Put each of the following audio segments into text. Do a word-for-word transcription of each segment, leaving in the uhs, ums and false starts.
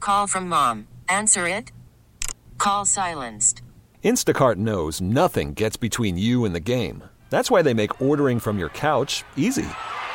Call from mom. Answer it. Call silenced. Instacart knows nothing gets between you and the game. That's why they make ordering from your couch easy.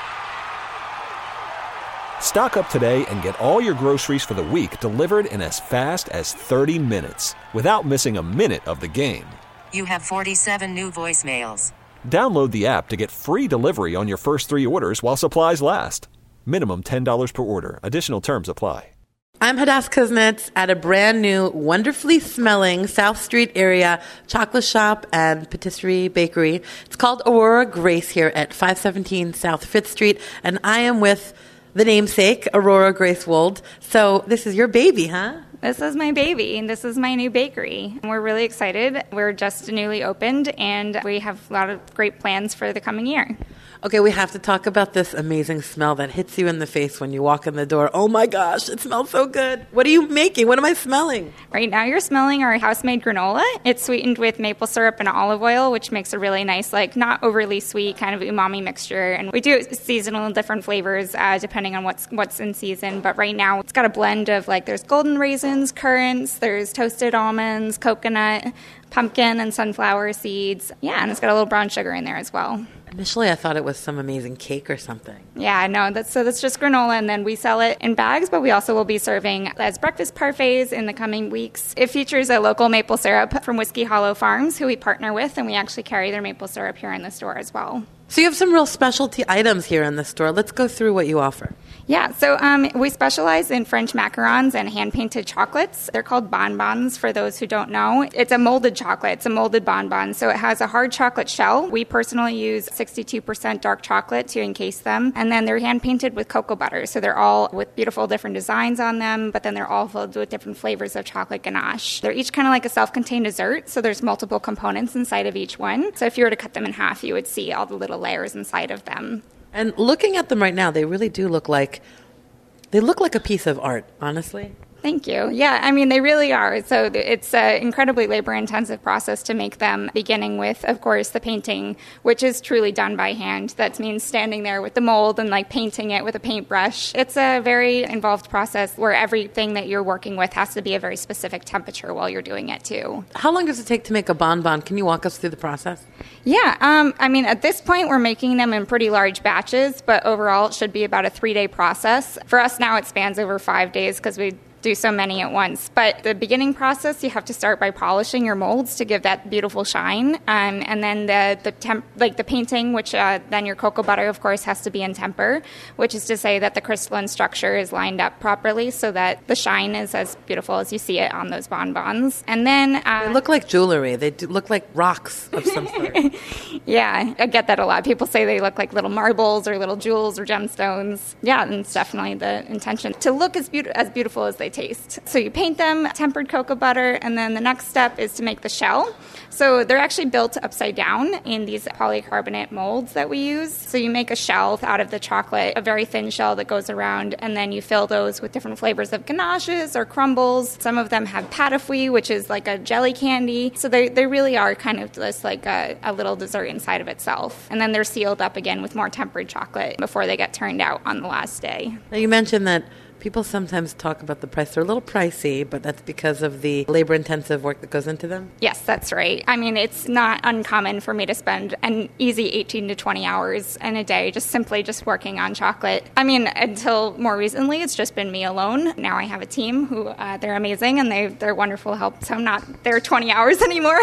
Stock up today and get all your groceries for the week delivered in as fast as thirty minutes without missing a minute of the game. You have forty-seven new voicemails. Download the app to get free delivery on your first three orders while supplies last. Minimum ten dollars per order. Additional terms apply. I'm Hadass Kuznets at a brand new, wonderfully smelling South Street area chocolate shop and patisserie bakery. It's called Aurora Grace here at five seventeen South Fifth Street, and I am with the namesake, Aurora Grace Wold. So this is your baby, huh? This is my baby, and this is my new bakery. We're really excited. We're just newly opened, and we have a lot of great plans for the coming year. Okay, we have to talk about this amazing smell that hits you in the face when you walk in the door. Oh my gosh, it smells so good. What are you making? What am I smelling? Right now you're smelling our house-made granola. It's sweetened with maple syrup and olive oil, which makes a really nice, like, not overly sweet kind of umami mixture. And we do seasonal different flavors uh, depending on what's what's in season. But right now it's got a blend of, like, there's golden raisins, currants, there's toasted almonds, coconut, pumpkin, and sunflower seeds. Yeah, and it's got a little brown sugar in there as well. Initially, I thought it was some amazing cake or something. Yeah, no, that's so that's just granola, and then we sell it in bags, but we also will be serving as breakfast parfaits in the coming weeks. It features a local maple syrup from Whiskey Hollow Farms, who we partner with, and we actually carry their maple syrup here in the store as well. So you have some real specialty items here in the store. Let's go through what you offer. Yeah, so um, we specialize in French macarons and hand-painted chocolates. They're called bonbons for those who don't know. It's a molded chocolate. It's a molded bonbon, so it has a hard chocolate shell. We personally use sixty-two percent dark chocolate to encase them, and then they're hand-painted with cocoa butter. So they're all with beautiful different designs on them, but then they're all filled with different flavors of chocolate ganache. They're each kind of like a self-contained dessert, so there's multiple components inside of each one. So if you were to cut them in half, you would see all the little layers inside of them. And looking at them right now, they really do look like, they look like a piece of art, honestly. Thank you. Yeah, I mean, they really are. So it's an incredibly labor-intensive process to make them, beginning with, of course, the painting, which is truly done by hand. That means standing there with the mold and, like, painting it with a paintbrush. It's a very involved process where everything that you're working with has to be a very specific temperature while you're doing it, too. How long does it take to make a bonbon? Can you walk us through the process? Yeah, um, I mean, at this point, we're making them in pretty large batches, but overall, it should be about a three-day process. For us now, it spans over five days because we do so many at once. But the beginning process, you have to start by polishing your molds to give that beautiful shine. Um, and then the, the temp, like the painting, which uh, then your cocoa butter, of course, has to be in temper, which is to say that the crystalline structure is lined up properly so that the shine is as beautiful as you see it on those bonbons. And then uh, they look like jewelry. They do look like rocks of some sort. Yeah, I get that a lot. People say they look like little marbles or little jewels or gemstones. Yeah, and it's definitely the intention to look as, be- as beautiful as they taste. So you paint them, tempered cocoa butter, and then the next step is to make the shell. So they're actually built upside down in these polycarbonate molds that we use. So you make a shell out of the chocolate, a very thin shell that goes around, and then you fill those with different flavors of ganaches or crumbles. Some of them have patafouille, which is like a jelly candy. So they, they really are kind of just like a, a little dessert inside of itself. And then they're sealed up again with more tempered chocolate before they get turned out on the last day. Now you mentioned that people sometimes talk about the price. They're a little pricey, but that's because of the labor-intensive work that goes into them? Yes, that's right. I mean, it's not uncommon for me to spend an easy eighteen to twenty hours in a day just simply just working on chocolate. I mean, until more recently, it's just been me alone. Now I have a team who, uh, they're amazing, and they, they're wonderful help, so I'm not there twenty hours anymore.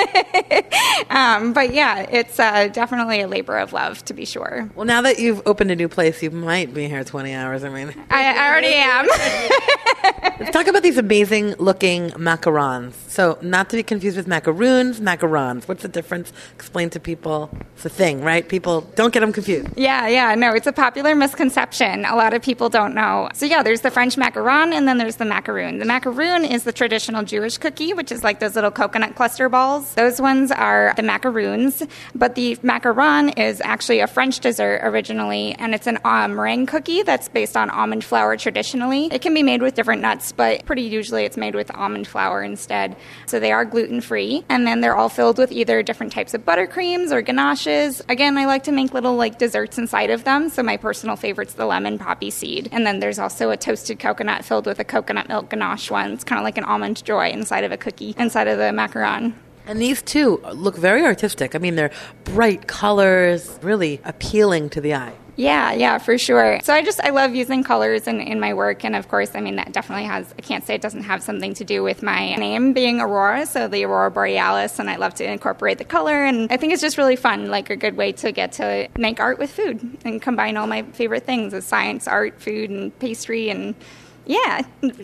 um, but yeah, it's uh, definitely a labor of love, to be sure. Well, now that you've opened a new place, you might be here twenty hours. I mean, I, I already am. Let's talk about these amazing looking macarons. So not to be confused with macaroons, macarons. What's the difference? Explain to people. It's a thing, right? People don't get them confused. Yeah, yeah. No, it's a popular misconception. A lot of people don't know. So yeah, there's the French macaron and then there's the macaroon. The macaroon is the traditional Jewish cookie, which is like those little coconut cluster balls. Those ones are the macaroons. But the macaron is actually a French dessert originally, and it's an uh, meringue cookie that's based on almond flour traditionally. It can be made with different nuts, but pretty usually it's made with almond flour instead. So they are gluten-free. And then they're all filled with either different types of buttercreams or ganaches. Again, I like to make little like desserts inside of them. So my personal favorite's the lemon poppy seed. And then there's also a toasted coconut filled with a coconut milk ganache one. It's kind of like an almond joy inside of a cookie, inside of the macaron. And these two look very artistic. I mean, they're bright colors, really appealing to the eye. Yeah, yeah, for sure. So I just, I love using colors in, in my work. And of course, I mean, that definitely has, I can't say it doesn't have something to do with my name being Aurora, so the Aurora Borealis, and I love to incorporate the color. And I think it's just really fun, like a good way to get to make art with food and combine all my favorite things, as science, art, food, and pastry, and yeah.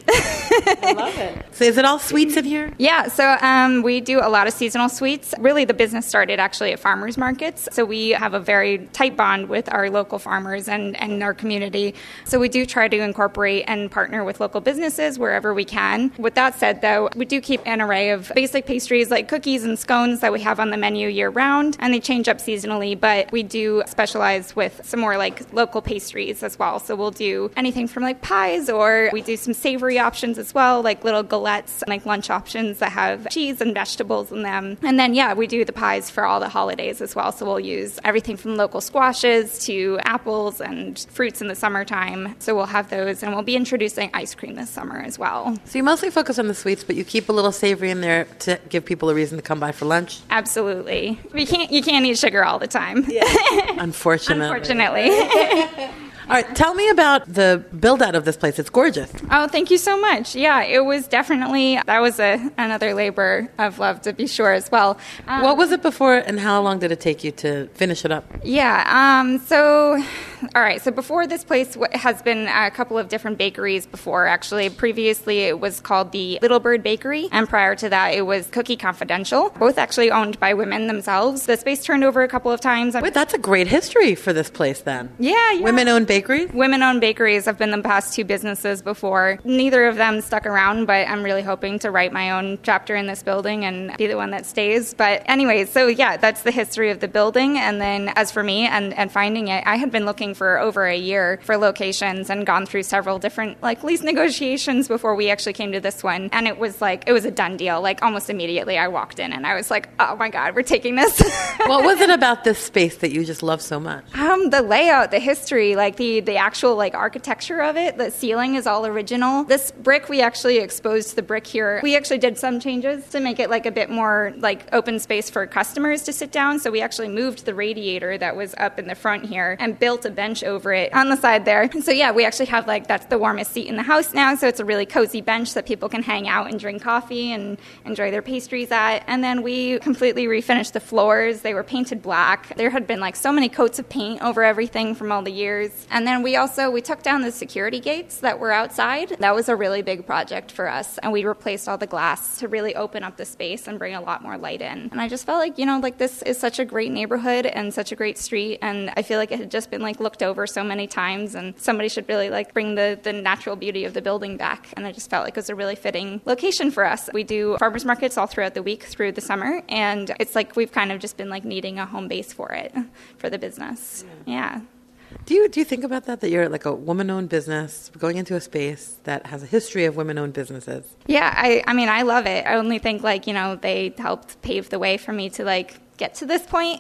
I love it. So is it all sweets in here? Yeah, so um, we do a lot of seasonal sweets. Really, the business started actually at farmers markets. So we have a very tight bond with our local farmers and, and our community. So we do try to incorporate and partner with local businesses wherever we can. With that said, though, we do keep an array of basic pastries like cookies and scones that we have on the menu year-round, and they change up seasonally, but we do specialize with some more like local pastries as well. So we'll do anything from like pies, or we do some savory options as well, like little galettes, like lunch options that have cheese and vegetables in them. And then, yeah, we do the pies for all the holidays as well. So we'll use everything from local squashes to apples and fruits in the summertime. So we'll have those, and we'll be introducing ice cream this summer as well. So you mostly focus on the sweets, but you keep a little savory in there to give people a reason to come by for lunch? Absolutely. We can't, you can't eat sugar all the time. Yeah. Unfortunately. Unfortunately. All right, tell me about the build-out of this place. It's gorgeous. Oh, thank you so much. Yeah, it was definitely, that was a, another labor of love, to be sure, as well. Um, what was it before, and how long did it take you to finish it up? Yeah, um, so, all right, so before this place w- has been a couple of different bakeries before, actually. Previously, it was called the Little Bird Bakery, and prior to that, it was Cookie Confidential, both actually owned by women themselves. The space turned over a couple of times. Wait, that's a great history for this place, then. Yeah, yeah. Women-owned bakeries? Women-owned bakeries have been the past two businesses before. Neither of them stuck around, but I'm really hoping to write my own chapter in this building and be the one that stays. But anyways, so yeah, that's the history of the building. And then as for me and, and finding it, I had been looking for over a year for locations and gone through several different like lease negotiations before we actually came to this one. And it was like, it was a done deal. Like almost immediately I walked in and I was like, oh my God, we're taking this. What was it about this space that you just love so much? Um, the layout, the history, like the, the actual like architecture of it. The ceiling is all original. This brick, we actually exposed the brick here. We actually did some changes to make it like a bit more like open space for customers to sit down. So we actually moved the radiator that was up in the front here and built a bench over it on the side there. And so yeah, we actually have like, that's the warmest seat in the house now. So it's a really cozy bench that people can hang out and drink coffee and enjoy their pastries at. And then we completely refinished the floors. They were painted black. There had been like so many coats of paint over everything from all the years. And then we also, we took down the security gates that were outside. That was a really big project for us. And we replaced all the glass to really open up the space and bring a lot more light in. And I just felt like, you know, like this is such a great neighborhood and such a great street. And I feel like it had just been like looked over so many times, and somebody should really like bring the, the natural beauty of the building back. And I just felt like it was a really fitting location for us. We do farmers markets all throughout the week through the summer. And it's like we've kind of just been like needing a home base for it, for the business. Yeah. yeah. Do you do you think about that, that you're like a woman-owned business going into a space that has a history of women-owned businesses? Yeah, I, I mean, I love it. I only think like, you know, they helped pave the way for me to like get to this point,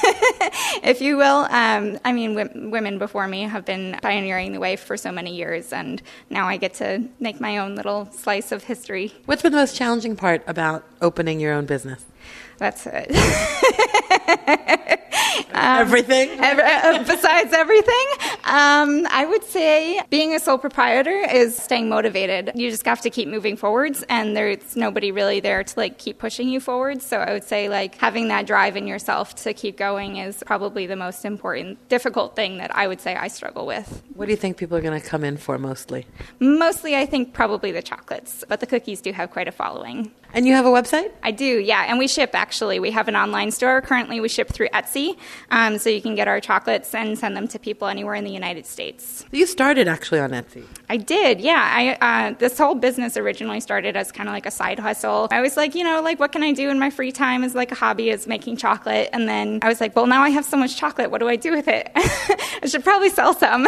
if you will. Um, I mean, w- women before me have been pioneering the way for so many years, and now I get to make my own little slice of history. What's been the most challenging part about opening your own business? That's it. Um, everything? Every, uh, besides everything, um, I would say being a sole proprietor is staying motivated. You just have to keep moving forwards, and there's nobody really there to like keep pushing you forwards. So I would say like having that drive in yourself to keep going is probably the most important, difficult thing that I would say I struggle with. What do you think people are going to come in for mostly? Mostly, I think probably the chocolates, but the cookies do have quite a following. And you have a website? I do, yeah. And we ship, actually. We have an online store. Currently, we ship through Etsy. Um, so you can get our chocolates and send them to people anywhere in the United States. You started actually on Etsy. I did, yeah. I uh, this whole business originally started as kind of like a side hustle. I was like, you know, like, what can I do in my free time as like a hobby is making chocolate. And then I was like, well, now I have so much chocolate. What do I do with it? I should probably sell some.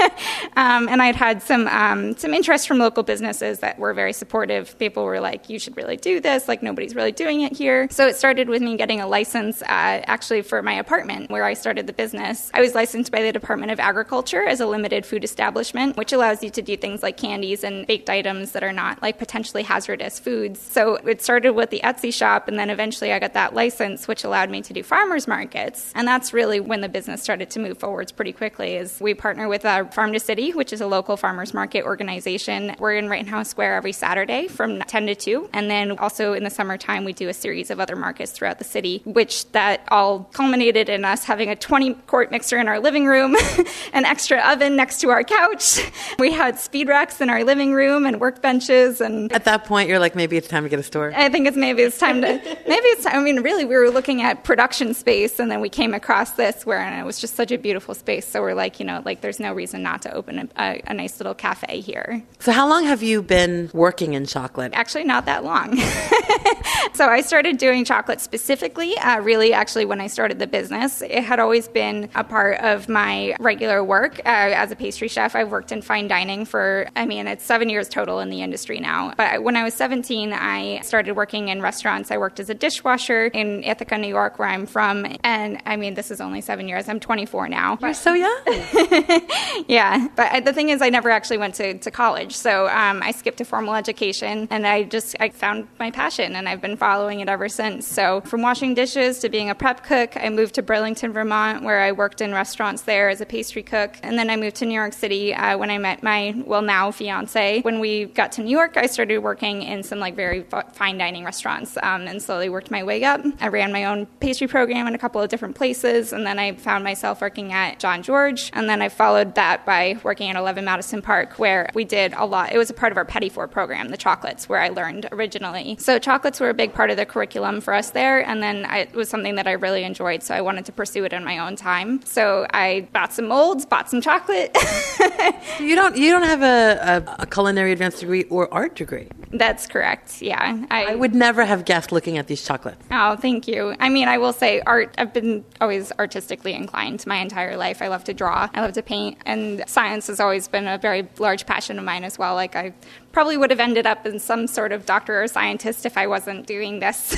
um, and I'd had some um, some interest from local businesses that were very supportive. People were like, you should really do this. Like, nobody's really doing it here. So it started with me getting a license uh, actually for my apartment where I started the business. I was licensed by the Department of Agriculture as a limited food establishment, which allows you to do things like candies and baked items that are not like potentially hazardous foods. So it started with the Etsy shop, and then eventually I got that license, which allowed me to do farmers markets. And that's really when the business started to move forwards pretty quickly. Is we partner with uh, Farm to City, which is a local farmers market organization. We're in Rittenhouse Square every Saturday from ten to two. And then also in the summertime, we do a series of other markets throughout the city, which that all culminated in us having a twenty quart mixer in our living room, an extra oven next to our couch. We had speed racks in our living room and workbenches. And at that point, you're like, maybe it's time to get a store. I think it's maybe it's time to, maybe it's time. I mean, really, we were looking at production space, and then we came across this where and it was just such a beautiful space. So we're like, you know, like there's no reason not to open a, a, a nice little cafe here. So how long have you been working in chocolate? Actually, not that long. So I started doing chocolate specifically, uh, really, actually, when I started the business. It had always been a part of my regular work uh, as a pastry chef. I've worked in fine dining for, I mean, it's seven years total in the industry now. But when I was seventeen, I started working in restaurants. I worked as a dishwasher in Ithaca, New York, where I'm from. And I mean, this is only seven years. I'm twenty-four now. You're so young. Yeah. But the thing is, I never actually went to, to college. So um, I skipped a formal education, and I just, I found my passion, and I've been following it ever since. So from washing dishes to being a prep cook, I moved to Burlington, Vermont, where I worked in restaurants there as a pastry cook. And then I moved to New York City uh, when I met my, well, now fiance. When we got to New York, I started working in some like very fine dining restaurants um, and slowly worked my way up. I ran my own pastry program in a couple of different places. And then I found myself working at John George. And then I followed that by working at eleven Madison Park, where we did a lot. It was a part of our Petit Four program, the chocolates, where I learned originally. So chocolates were a big part of the curriculum for us there. And then I, it was something that I really enjoyed. So I wanted to pursue it in my own time. So I bought some molds, bought some chocolate. You don't you don't have a, a, a culinary advanced degree or art degree. That's correct. Yeah. I, I would never have guessed looking at these chocolates. Oh, thank you. I mean, I will say art, I've been always artistically inclined my entire life. I love to draw. I love to paint. And science has always been a very large passion of mine as well. Like I probably would have ended up in some sort of doctor or scientist if I wasn't doing this.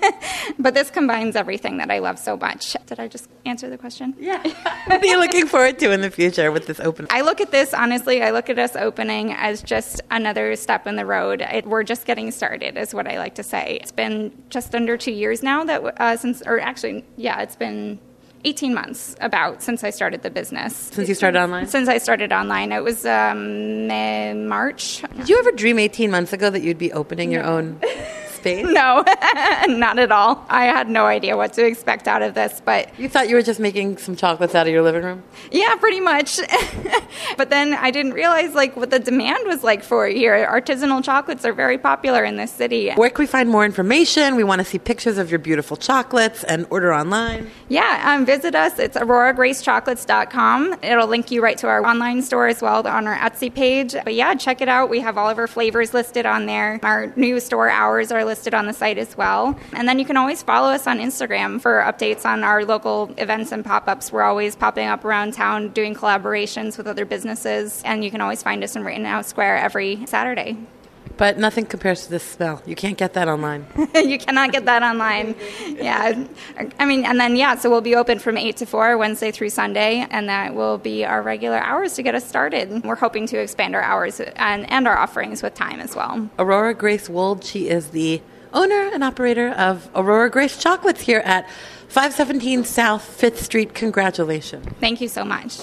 But this combines everything that I love so much. Did I just answer the question? Yeah. What are you looking forward to in the future with this opening? I look at this, honestly, I look at us opening as just another step in the road. It, we're just getting started, is what I like to say. It's been just under two years now that uh, since, or actually, yeah, it's been eighteen months about since I started the business. Since you started online? Since I started online. It was um, March. Did you ever dream eighteen months ago that you'd be opening your own space? No, not at all. I had no idea what to expect out of this, but... You thought you were just making some chocolates out of your living room? Yeah, pretty much. But then I didn't realize like what the demand was like for it here. Artisanal chocolates are very popular in this city. Where can we find more information? We want to see pictures of your beautiful chocolates and order online. Yeah, um, visit us. It's aurora grace chocolates dot com. It'll link you right to our online store as well on our Etsy page. But yeah, check it out. We have all of our flavors listed on there. Our new store hours are listed on the site as well. And then you can always follow us on Instagram for updates on our local events and pop-ups. We're always popping up around town doing collaborations with other businesses. And you can always find us in Rittenhouse Square every Saturday. But nothing compares to this smell. You can't get that online. You cannot get that online. Yeah. I mean, and then, yeah, so we'll be open from eight to four, Wednesday through Sunday, and that will be our regular hours to get us started. We're hoping to expand our hours and, and our offerings with time as well. Aurora Grace Wold, she is the owner and operator of Aurora Grace Chocolates here at five seventeen South fifth Street. Congratulations. Thank you so much.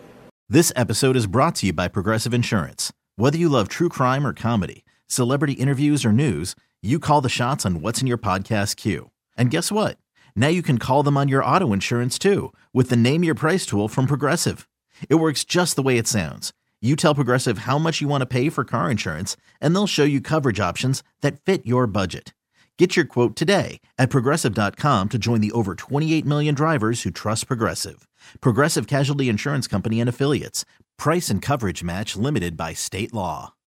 This episode is brought to you by Progressive Insurance. Whether you love true crime or comedy, celebrity interviews or news, you call the shots on what's in your podcast queue. And guess what? Now you can call them on your auto insurance too with the Name Your Price tool from Progressive. It works just the way it sounds. You tell Progressive how much you want to pay for car insurance, and they'll show you coverage options that fit your budget. Get your quote today at Progressive dot com to join the over twenty-eight million drivers who trust Progressive. Progressive Casualty Insurance Company and Affiliates. Price and coverage match limited by state law.